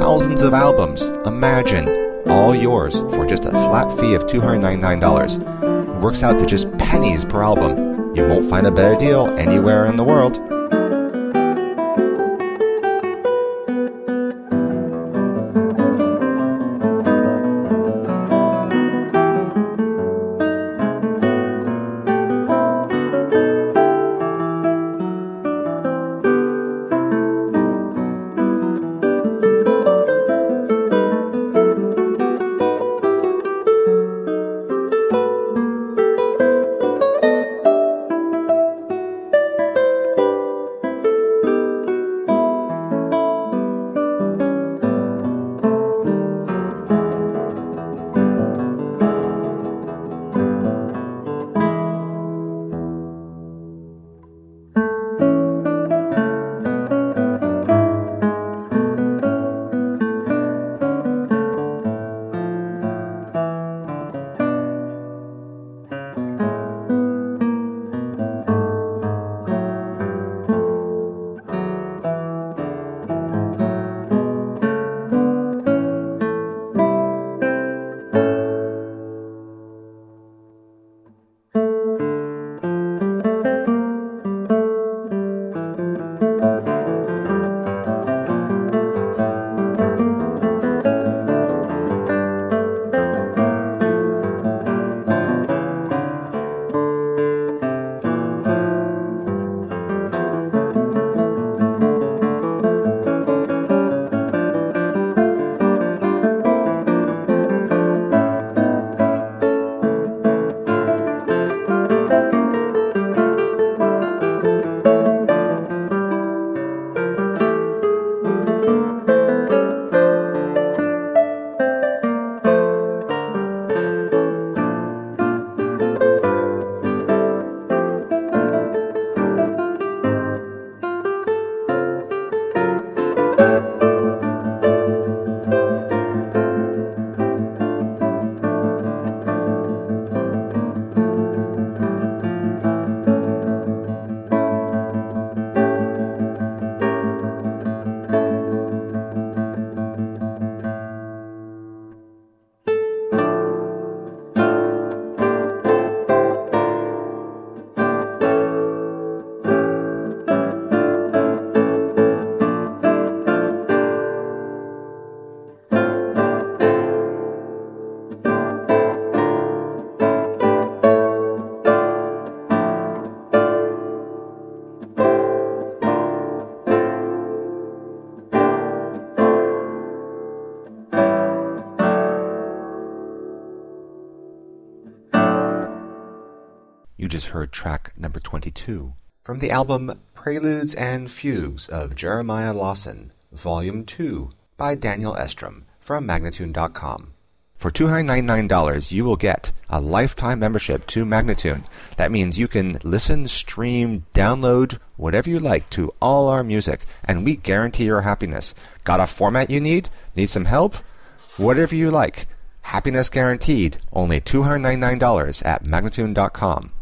thousands of albums. Imagine, all yours for just a flat fee of $299. It works out to just pennies per album. You won't find a better deal anywhere in the world. You just heard track number 22 from the album Preludes and Fugues of Jeremiah Lawson, Volume 2 by Daniel Estrom from Magnatune.com. For $299, you will get a lifetime membership to Magnatune. That means you can listen, stream, download, whatever you like to all our music, and we guarantee your happiness. Got a format you need? Need some help? Whatever you like. Happiness guaranteed. Only $299 at Magnatune.com.